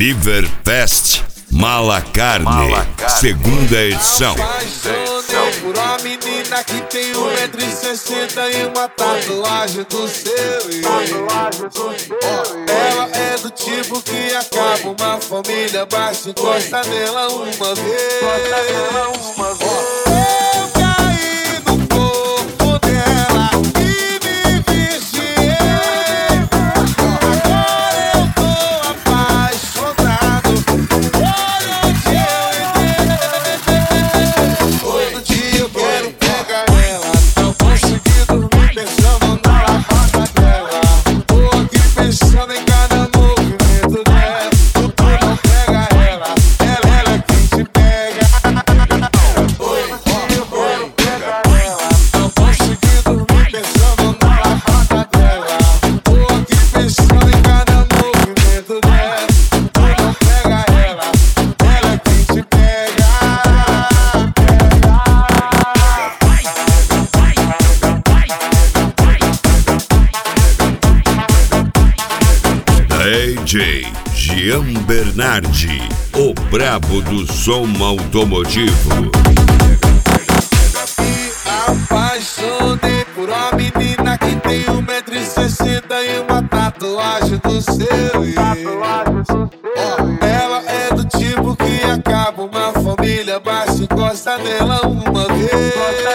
Liver Fest Mala Carne, segunda edição. Apaixonei por uma menina que tem 1,60 m e uma tatuagem do seu Ela é do tipo que acaba uma família, basta encosta nela uma vez. Eu caí no corpo dela e me viciei. Agora eu tô apaixonado. Todo dia eu quero pegar ela, não consegui dormir pensando na lavada dela. Tô aqui pensando em cada movimento dela. Tu não pega ela, ela é quem te pega. Todo dia eu quero pegar ela, não consegui dormir pensando na lavada dela. Tô aqui pensando em cada movimento dela. Tu não pega ela é quem te pega. DJ Jean Bernardi, o brabo do som automotivo. Me apaixonei por uma menina que tem 1,60 m e uma tatuagem do seu Ela é do tipo que acaba uma família, basta encosta nela uma vez.